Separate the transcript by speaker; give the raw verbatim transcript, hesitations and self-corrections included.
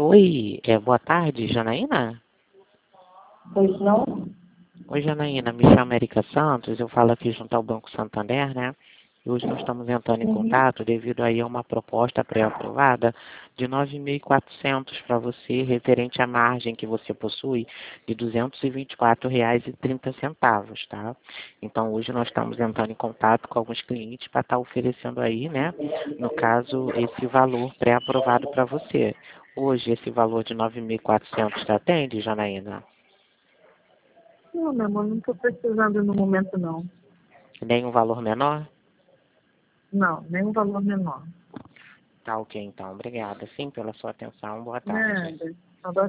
Speaker 1: Oi, é, boa tarde, Janaína?
Speaker 2: Pois não?
Speaker 1: Oi, Janaína, me chamo Erika Santos, eu falo aqui junto ao Banco Santander, né? E hoje nós estamos entrando em
Speaker 2: Uhum.
Speaker 1: contato devido aí a uma proposta pré-aprovada de nove mil e quatrocentos para você, referente à margem que você possui de duzentos e vinte e quatro reais e trinta centavos, tá? Então hoje nós estamos entrando em contato com alguns clientes para estar oferecendo aí, né? No caso, esse valor pré-aprovado para você. Hoje esse valor de nove mil e quatrocentos te atende, Janaína?
Speaker 2: Não, meu amor, não estou precisando no momento, não.
Speaker 1: Nem um valor menor?
Speaker 2: Não, nem um valor menor.
Speaker 1: Tá ok, então. Obrigada, sim, pela sua atenção. Boa tarde.
Speaker 2: Nada. Agora